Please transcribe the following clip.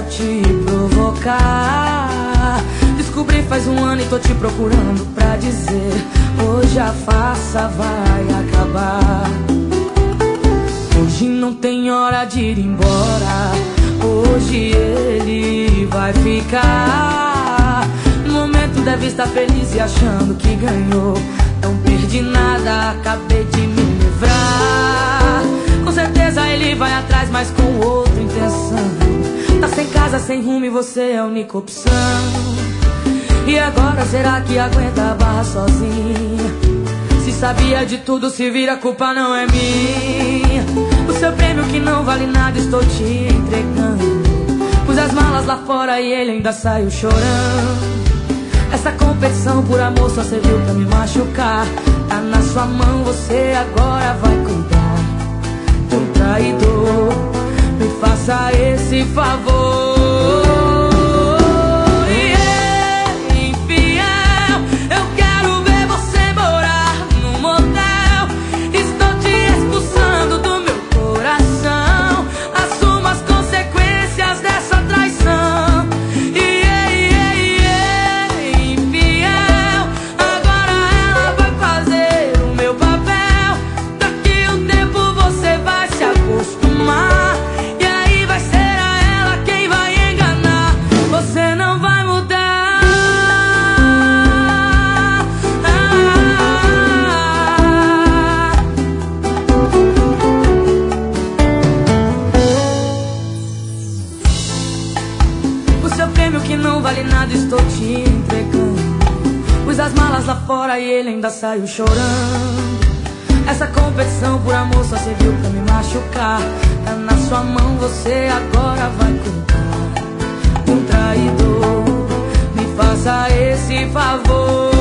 te provocar. Descobri faz um ano e tô te procurando pra dizer: hoje a farsa vai acabar. Hoje não tem hora de ir embora, hoje ele vai ficar. No momento deve estar feliz e achando que ganhou. Não perdi nada, acabei de me livrar. Com certeza ele vai atrás, mas com outra intenção. Tá sem casa, sem rumo e você é a única opção. E agora será que aguenta a barra sozinha? Se sabia de tudo, se vira, a culpa não é minha. O seu prêmio que não vale nada estou te entregando. Pus as malas lá fora e ele ainda saiu chorando. Essa competição por amor só serviu pra me machucar. Tá na sua mão, você agora vai cuidar de um traidor. Me faça esse favor. Seu prêmio que não vale nada estou te entregando. Pus as malas lá fora e ele ainda saiu chorando. Essa competição por amor só serviu pra me machucar. Tá na sua mão, você agora vai cuidar de um traidor. Me faça esse favor.